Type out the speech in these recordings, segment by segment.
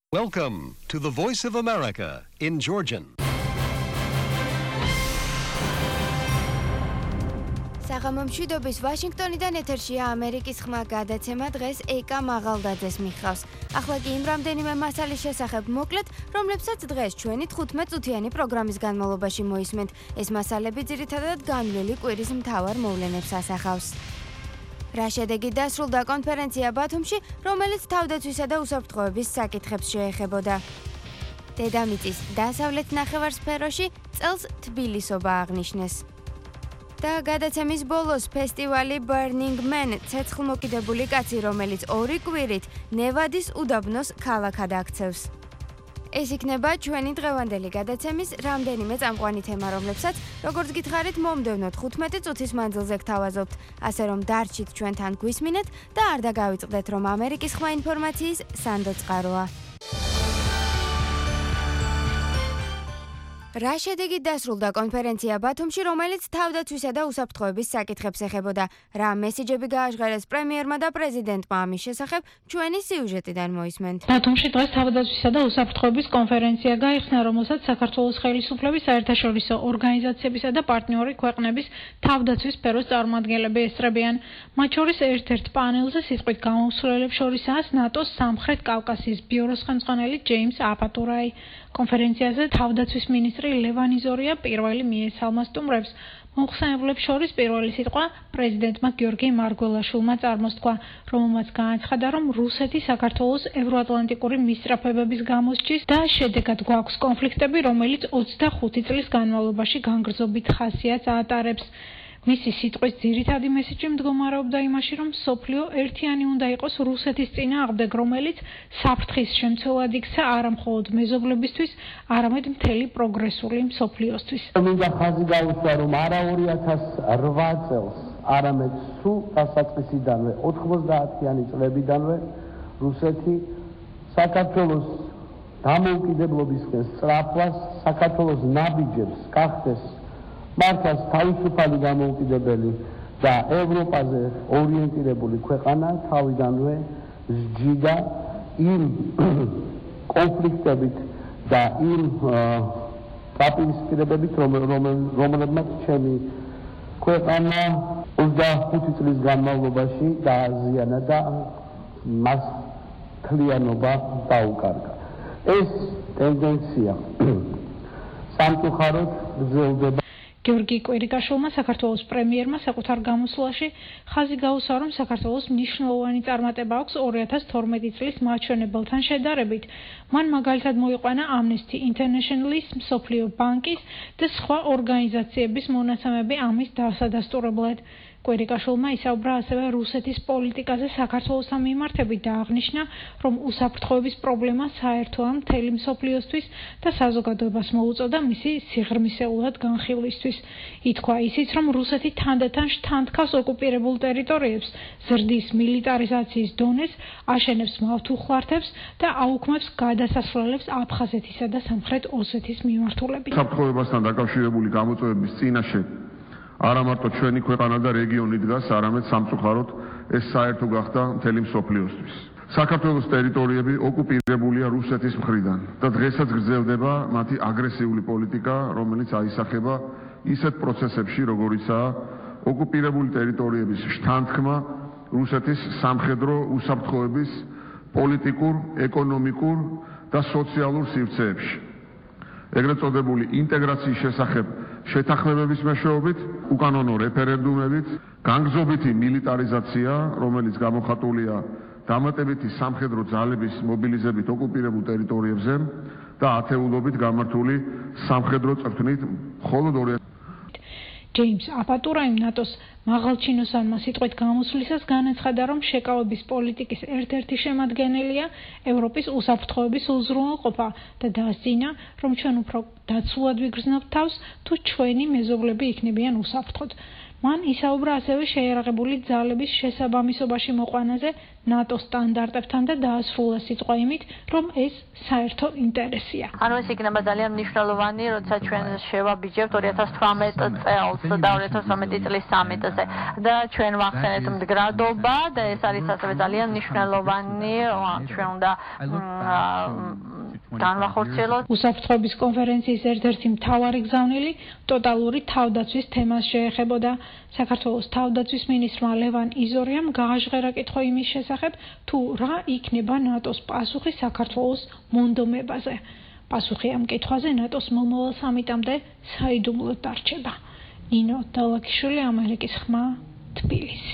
Welcome to the Voice of America in Georgian. საღამომშვიდობის ვაშინგტონიდან ეთერშია ამერიკის ხმა გადაცემა დღეს ეკა მაღალდაძეს მიხავს. ახლა კი იმ რამდენიმე მასალის შესახებ მოკლედ, რომლებსაც დღეს ჩვენი 15 წუთიანი პროგრამის განმავლობაში მოისმენთ. ეს მასალები ძირითადად განვლილი კვირის მთავარ მოვლენებს ასახავს. რა შედეგი დასრულდა კონფერენცია ბათუმში, რომელიც თავდაცვისა და უსაფრთხოების საკითხებს შეეხებოდა. დედამიწის დასავლეთ ნახევარსფეროში წელს თბილისობა აღნიშნეს. და გადაცემის ბოლოს ფესტივალი Burning Man, ცეცხლმოკიდებული კაცი, რომელიც 2 კვირით ნევადის უდაბნოს ქალაქად აქცევს. ეს იქნება ჩვენი დღევანდელი გადაცემის რამდენიმე წამყვანი თემა, რომლებსაც, როგორც გითხარით, მომდევნო 15 წუთის მანძილზე გთავაზობთ, ასე რომ დარჩით ჩვენთან გვისმინეთ და არ დაგავიწყდეთ, რომ ამერიკის ხმა ინფორმაციის სანდო წყაროა. რა შედეგი დასრულდა კონფერენცია ბათუმში, რომელიც თავდაცვისა და უსაფრთხოების საკითხებს ეხებოდა? რა მესიჯები გააჟღერეს პრემიერმა და პრეზიდენტმა ამის შესახებ? ჩვენი სიუჟეტიდან მოისმენთ. ბათუმში დღეს თავდაცვისა და უსაფრთხოების კონფერენცია გაიხსნა, რომელსაც საქართველოს ხელისუფლების საერთაშორისო ორგანიზაციებისა და პარტნიორი ქვეყნების თავდაცვის სფეროს წარმომადგენლები ესწრებიან. მათ შორის ერთ-ერთ პანელზე სიტყვით გამოსვლელებს შორისაა ნატოს სამხრეთ კავკასიის ბიუროს ხელმძღვანელი ჯეიმს აპატურაი. კონფერენციაზე თავდაცვის მინისტრი ლევან იზორია პირველი მიესალმა სტუმრებს. მოხსენებლებს შორის პირველი სიტყვა პრეზიდენტმა გიორგი მარგველაშვილმა წარმოსთქვა, რომელმაც განაცხადა, რომ რუსეთი საქართველოს ევროატლანტიკური მისწრაფებების გამოსჯის და შედეგად გვაქვს კონფლიქტები, რომელიც 25 წლის განმავლობაში განგრძობით ხასიათს ატარებს. მისი სიტყვის ძირითადი მესიჯი მდგომარეობდა იმაში, რომ მსოფლიო ერთიანი უნდა იყოს რუსეთის წინააღმდეგ, რომელიც საფრთხის შემცველად იქცა არა მხოლოდ მეზობლებისთვის, არამედ მთელი პროგრესული მსოფლიოსთვის. მინდა ხაზი გაუსვა, რომ არა 2008 წელს, არამედ სულ დასაწყისიდანვე 90-იანი წლებიდანვე რუსეთი საქართველოს დამოუკიდებლობისკენ სწრაფვას, საქართველოს ნაბიჯებს გახდეს მართლაც თავისუფალი დამოუკიდებელი და ევროპაზე ორიენტირებული ქვეყანა თავიდანვე სჯიდა იმ კონფლიქტებით და იმ დაპირისპირებებით, რომლებმაც ჩემი ქვეყანა 25 წლის განმავლობაში დააზიანა და მას მთლიანობა დაუკარგა. ეს ტენდენცია სამწუხაროდ გრძელდება. გიორგი კვირიკაშვილმა საქართველოს პრემიერმა საკუთარ გამოსვლაში ხაზი გაუსვა, რომ საქართველოს მნიშვნელოვანი წარმატება აქვს 2012 წლის მაჩვენებელთან შედარებით. მან მაგალითად მოიყვანა Amnesty International-ის, მსოფლიო ბანკის და სხვა ორგანიზაციების მონაცემები ამის დასადასტურებლად. კვირიკაშვილმა ისაუბრა ასევე რუსეთის პოლიტიკაზე საქართველოსთან მიმართებით და აღნიშნა, რომ უსაფრთხოების პრობლემა საერთოა მთელი მსოფლიოსთვის და საზოგადოებას მოუწოდა მისი სიღრმისეულად განხილვისთვის. ითქვა ისიც, რომ რუსეთი თანდათან შთანთქავს ოკუპირებულ ტერიტორიებს, ზრდის მილიტარიზაციის დონეს, აშენებს მავთუხლართებს და აუქმებს გადასასვლელებს აფხაზეთისა და სამხრეთ ოსეთის მიმართულებით. უსაფრთხოებასთან დაკავშირებული გამოწვევების წინაშე არა მარტო ჩვენი ქვეყანა და რეგიონი დგას, არამედ სამწუხაროდ ეს საერთო გახდა მთელი მსოფლიოსთვის. საქართველოს ტერიტორიები ოკუპირებულია რუსეთის მხრიდან და დღესაც გრძელდება მათი აგრესიული პოლიტიკა, რომელიც აისახება ისეთ პროცესებში, როგორიცაა ოკუპირებული ტერიტორიების შთანთქმა რუსეთის სამხედრო უსაფრთხოების პოლიტიკურ, ეკონომიკურ და სოციალურ სივრცეებში. ეგრეთ წოდებული ინტეგრაციის შესახებ შეთანხმებების მეშვეობით, უკანონო რეფერენდუმებით, განგრძობითი მილიტარიზაცია, რომელიც გამოხატულია დამატებითი სამხედრო ძალების მობილიზებით ოკუპირებულ ტერიტორიებზე და ათეულობით გამართული სამხედრო წვრთნით მხოლოდ ჯეიმს აპატურაიმ ნატოს მაღალჩინოსანმა სიტყვით გამოსვლისას განაცხადა, რომ შეკავების პოლიტიკის ერთ-ერთი შემადგენელია ევროპის უსაფრთხოების უზრუნველყოფა და დაასწინა, რომ ჩვენ უფრო დაცულად ვიგრძნობთ თავს, თუ ჩვენი მეზობლები იქნებიან უსაფრთხოდ. მან ისაუბრა ასევე შეიარაღებული ძალების შესაბამისობაში მოყვანაზე ნატოს სტანდარტებთან და დაასრულა სიტყვა იმით, რომ ეს საერთო ინტერესია. ანუ ეს იქნება ძალიან მნიშვნელოვანი, როცა ჩვენ შევაბიჯებთ 2018 წელს და 2018 წლის სამიტზე და ჩვენ ვახსენეთ მდგრადობა და ეს არის ასევე ძალიან მნიშვნელოვანი, ჩვენ უნდა განვახორციელოთ. უსაფრთხოების კონფერენციის ერთ-ერთი მთავარი გზავნილი ტოტალური თავდაცვის თემას შეეხებოდა. საქართველოს თავდაცვის მინისტრმა ლევან იზორიამ გააჟღერა კითხვა იმის შესახებ, თუ რა იქნება ნატოს პასუხი საქართველოს მონდომებაზე. პასუხი ამ კითხვაზე ნატოს მომავალ სამიტამდე საიდუმლოდ დარჩება. ნინო დალაკიშვილი, ამერიკის ხმა, თბილისი.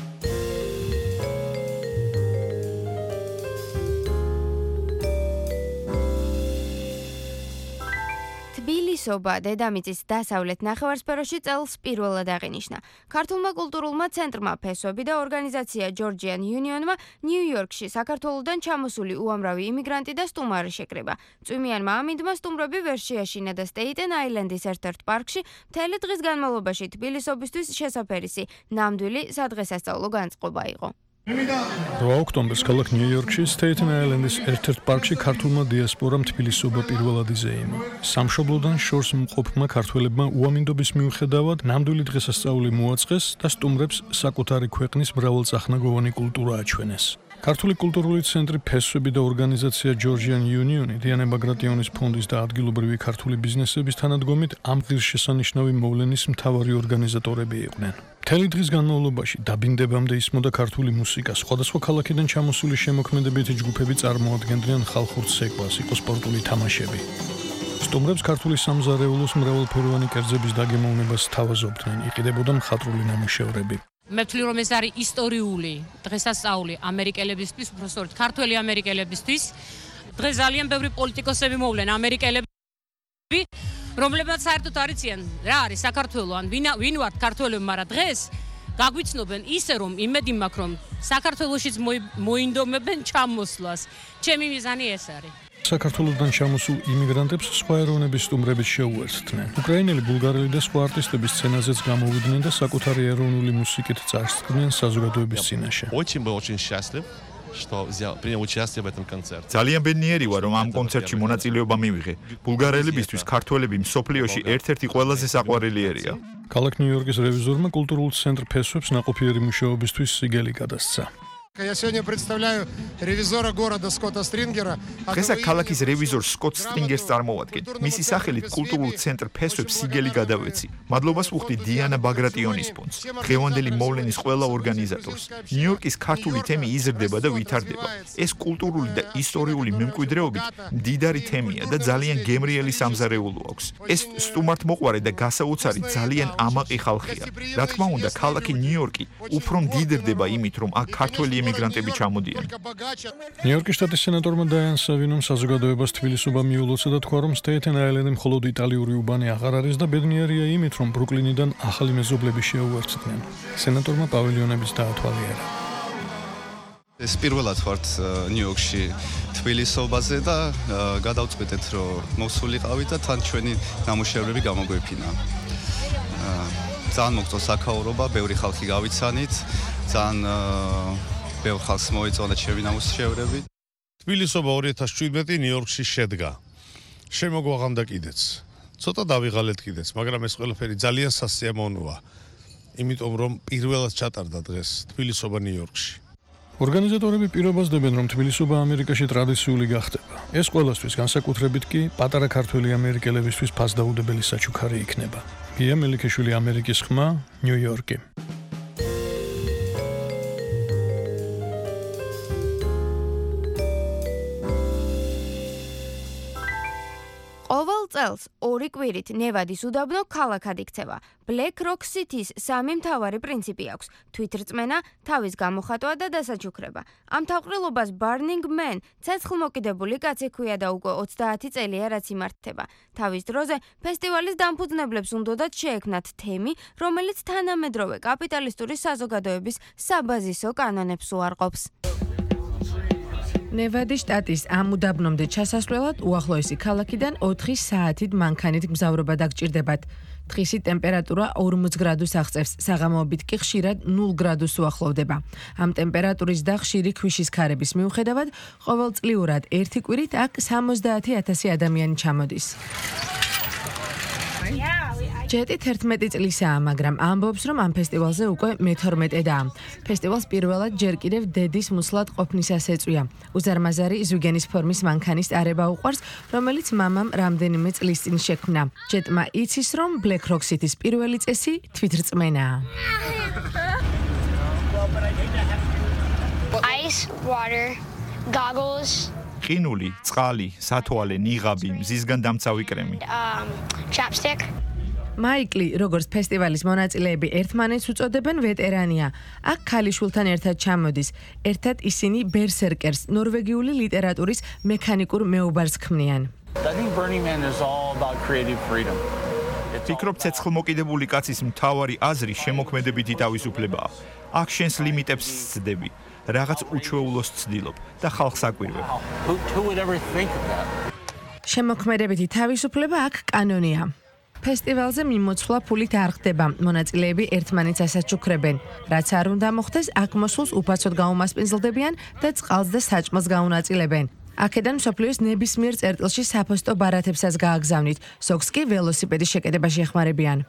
თბილისობა დედამიწის დასავლეთ ნახევარსფეროში წელს პირველად აღინიშნა. ქართულმა კულტურულმა ცენტრმა ფესვები და ორგანიზაცია Georgian Unionმა ნიუ-იორკში საქართველოდან ჩამოსული უამრავი იმიგრანტი და სტუმარი შეკრება. წვიმიანმა ამინდმა სტუმრები ვერ შეაშინა და Staten Island-ის ერთ-ერთ პარკში მთელი დღის განმავლობაში თბილისობისთვის შესაფერისი ნამდვილი სადღესასწაულო განწყობა იყო. 8 ოქტომბერს ქალაქ ნიუ-იორკში Staten Island-ის ერთ-ერთ პარკში ქართულმა დიასპორამ თბილისობა პირველად იზეიმა. სამშობლოდან შორს მყოფმა ქართველებმა უამინდობის მიუხედავად ნამდვილი დღესასწაული მოაწყეს და სტუმრებს საკუთარი ქვეყნის მრავალწახნაგოვანი კულტურა აჩვენეს. ქართული კულტურული ცენტრი ფესვები და ორგანიზაცია Georgian Union დიანე ბაგრატიონის ფონდის და ადგილობრივი ქართული ბიზნესების თანადგომით ამ ღირსშესანიშნავი მოვლენის მთავარი ორგანიზატორები იყვნენ. მთელი დღის განმავლობაში დაბინდებამდე ისმოდა ქართული მუსიკა, სხვადასხვა ქალაქიდან ჩამოსული შემოქმედებითი ჯგუფები წარმოადგენდნენ ხალხურ ცეკვას, იყო სპორტული თამაშები. სტუმრებს ქართული სამზარეულოს მრავალფეროვანი კერძების დაგემოვნებას თავაზობდნენ, იყიდებოდა მხატვრული ნამუშევრები. მე ვთვლი რომ ეს არის ისტორიული დღესასწაული ამერიკელებისთვის, უბრალოდ ქართველი ამერიკელებისთვის. დღეს ძალიან ბევრი პოლიტიკოსები მოვლენ ამერიკელები, რომლებიც საერთოდ არიციან რა არის საქართველო, ან ვინ ვართ ქართველები, მაგრამ დღეს გაგვიცნობენ ისე რომ იმედი მაქვს რომ საქართველოშიც მოინდომებენ ჩამოსვლას. ჩემი მიზანი ეს არის. საქართველოდან ჩამოსულ იმიგრანტებს სხვა ეროვნების სტუმრებით შეუერთდნენ. უკრაინელი, ბულგარელი და სხვა არტისტების სცენაზეც გამოვიდნენ და საკუთარი ეროვნული მუსიკით წარსდგნენ საზოგადოების წინაშე. ძალიან ბედნიერი ვარ, რომ ამ კონცერტში მონაწილეობა მივიღე. ბულგარელებისთვის ქართველები მსოფლიოში ერთ-ერთი ყველაზე საყვარელიერია. ქალაქ ნიუ-იორკის რევიზორმა კულტურულ ცენტრ ფესვებს ნაყოფიერი მუშაობისთვის სიგელი გადასცა. Я сегодня представляю ревизора города Скотта Стрингера. დღეს ქალაქის რევიზორ სკოტ სტრინგერს წარმოვადგენ. მისი სახელით კულტურულ ცენტრ ფესვებს სიგელი გადავეცი. მადლობას ვუხდი დიანა ბაგრატიონის ფონდს, დღევანდელი მოვლენის ყველა ორგანიზატორს. ნიუ-იორკის ქართული თემი იზრდება და ვითარდება. ეს კულტურული და ისტორიული მემკვიდრეობით მდიდარი თემია და ძალიან გემრიელი სამზარეულო აქვს. ეს სტუმართმოყვარე და გასაოცარი ძალიან ამაყი ხალხია. რა თქმა უნდა, ქალაქი ნიუ-იორკი უფრო მდიდრდება იმით, რომ აქ ქართველი იმიგრანტები ჩამოდიან. ნიუ-იორკის შტატის სენატორმა დაიან სავინომ საზოგადოებას თბილისობა მიულოცა და თქვა, რომ Staten Island-ი მხოლოდ იტალიური უბანი აღარ არის და ბედნიერია იმით, რომ ბრუკლინიდან ახალი მეზობლები შეუერთდნენ. სენატორმა პავილიონების დაათვალიერა. ეს პირველად ვართ ნიუ-იორკში თბილისობაზე და გადავწყვეტეთ, რომ მოსულიყავით და თან ჩვენი ნამუშევრები გამოგვეფინა. ძალიან მოგწონს აქაურობა, ბევრი ხალხი გავიცანით, ძალიან ბევრ ხალხს მოეწონა ჩემი ნამუშევრები. თბილისობა 2017 ნიუ-იორკში შედგა. შემოგვაღამდა კიდეც. ცოტა დავიღალეთ კიდეც, მაგრამ ეს ყველაფერი ძალიან სასიამოვნოა. იმიტომ რომ პირველად ჩატარდა დღეს თბილისობა ნიუ-იორკში. ორგანიზატორები პირობას დებენ, რომ თბილისობა ამერიკაში ტრადიციული გახდება. ეს ყველასთვის, განსაკუთრებით კი პატარა ქართველი ამერიკელებისთვის ფასდაუდებელი საჩუქარი იქნება. გია მელიქეშვილი, ამერიკის ხმა, ნიუ-იორკი. ყოველ წელს 2 კვირით ნევადის უდაბნო ქალაქად იქცევა. Black Rock City-ს 3 მთავარი პრინციპი აქვს: თვითრწმენა, თავის გამოხატვა და დასაჩუქრება. ამ თავყრილობას Burning Man, ცეცხლმოკიდებული კაცი ჰქვია და უკვე 30 წელია რაც იმართება. თავის დროზე ფესტივალის დამფუძნებლებს უნდოდათ შეექმნათ თემი, რომელიც თანამედროვე კაპიტალისტური საზოგადოების საბაზისო კანონებს უარყოფს. ნევადის შტატის ამ უდაბნომდე ჩასასვლელად უახლოესი ქალაქიდან 4 საათით მანქანით მგზავრობა დაგჭირდებათ. დღისი ტემპერატურა 40 გრადუს აღწევს, საღამოობით კი ხშირად 0 გრადუს უახლოვდება. ამ ტემპერატურის და ხშირი ქვიშის ქარების მიუხედავად, ყოველწლიურად ერთი კვირით აქ 70,000 ადამიანი ჩამოდის. ჯეტი 11 წლისაა, მაგრამ ამბობს, რომ ამ ფესტივალზე უკვე მე-12-დაა. ფესტივალს პირველად ჯერ კიდევ დედის მუსლად ყოფნისას ეწვია. უზარმაზარი ზვიგენის ფორმის მანქანის ტარება უყვარს, რომელიც მამამ რამდენიმე წლის წინ შექმნა. ჯეტმა იცის, რომ Black Rock City-ის პირველი წესი თვითრწმენაა. Ice, water, goggles. ყინული, წყალი, სათვალე, ნიღაბი, მზისგან დამცავი კრემი. Chapstick. მაიკლი, როგორც ფესტივალის მონაწილეები ერთმანეთს უწოდებენ ვეტერანია. აქ ქალიშვილთან ერთად ჩამოდის. ერთად ისინი ბერსერკერს, ნორვეგიული ლიტერატურის მექანიკურ მეუბარს ქმნიან. ფიქრობ, ცეცხლმოკიდებული კაცის მთავარი აზრი შემოქმედებითი თავისუფლებაა. აქ შენს ლიმიტებს ცდები, რაღაც უჩვეულოს ცდილობ და ხალხს აკვირვებ. შემოქმედებითი თავისუფლება აქ კანონია. ფესტივალზე მიმოცვლა ფულით არ ხდება. მონაწილეები ერთმანეთს ასაჩუქრებენ. რაც არ უნდა მოხდეს, აქ მოსულს უფასოდ გაუმასპინძლდებიან და წყალს და საჭმელს გაუნაწილებენ. აქედან მსოფლიოს ნებისმიერ წერტილში საფოსტო ბარათებსაც გააგზავნით. ზოგს კი ველოსიპედის შეკეტებაში ეხმარებიან.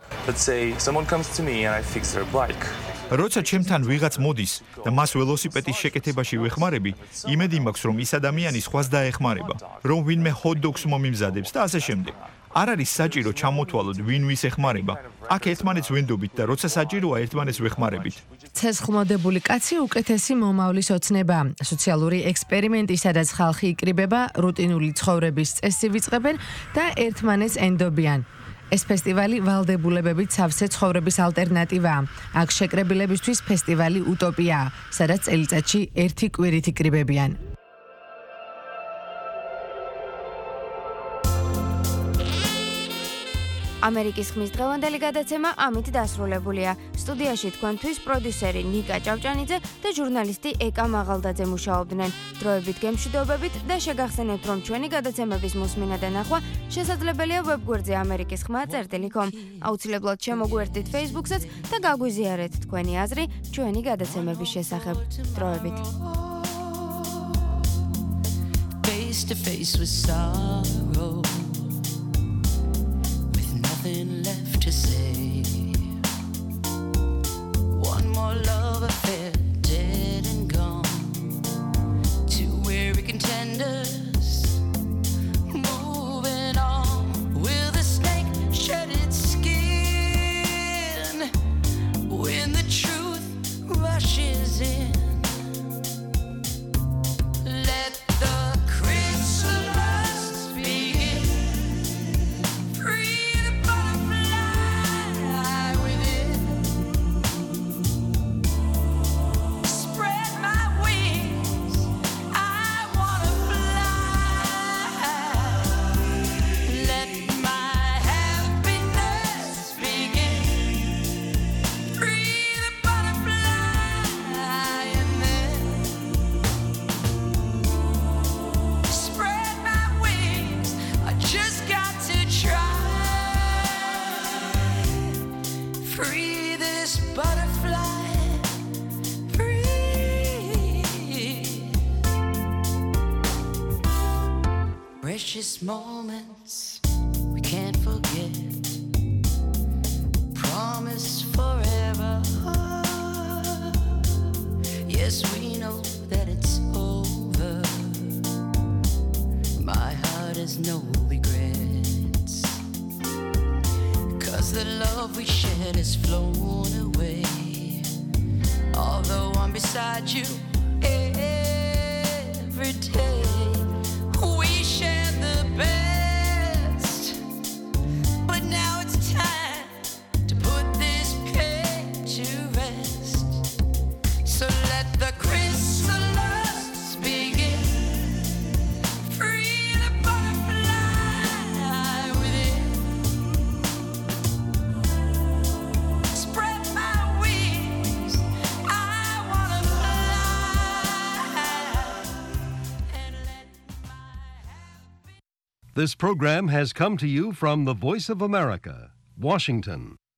როცა ჩემთან ვიღაც მოდის და მას ველოსიპედის შეკეთებაში ვეხმარები, იმედი მაქვს, რომ ის ადამიანი სხვას დაეხმარება, რომ ვინმე ჰოთ-დოგს მომიმზადებს და ასე შემდეგ. არ არის საჭირო ჩამოთვალოთ ვინ ვის ეხმარება. აქ ერთმანეთს ვენდობით და როცა საჭიროა ერთმანეთს ვეხმარებით. ცეცხლმოდებული კაცი უკეთესი მომავლის ოცნებაა. სოციალური ექსპერიმენტი, სადაც ხალხი იკრიბება, რუტინული ცხოვრების წესი ვიწყებენ და ერთმანეთს ენდობიან. ეს ფესტივალი ვალდებულებებით სავსე ცხოვრების ალტერნატივაა. აქ შეკრებილებისთვის ფესტივალი უტოპიაა, სადაც წელიწადში ერთი კვირით იკრიბებიან. ამერიკის ხმის დღევანდელი გადაცემა ამით დასრულებულია. სტუდიაში თქვენთვის პროდიუსერი ნიკა ჭავჭანიძე და ჟურნალისტი ეკა მაღალდაძე მუშაობდნენ. დროებით გემშვიდობებით და შეგახსენებთ, რომ ჩვენი გადაცემების მოსმენა და ნახვა შესაძლებელია ვებგვერდზე amerikiskhma.com. აუცილებლად შემოგვერთდით Facebook-საც და გაგვიზიარეთ თქვენი აზრი ჩვენი გადაცემების შესახებ. დროებით. Face to face with sorrow. Nothing left to say. One more love affair, dead and gone. Two weary contenders, moving on. Will the snake shed its skin when the truth rushes in? Let the chrysalis begin. Precious moments we can't forget. Promise forever. Yes, we know that it's over. My heart has no regrets. 'Cause the love we shared has flown away. Although I'm beside you every day. This program has come to you from the Voice of America, Washington.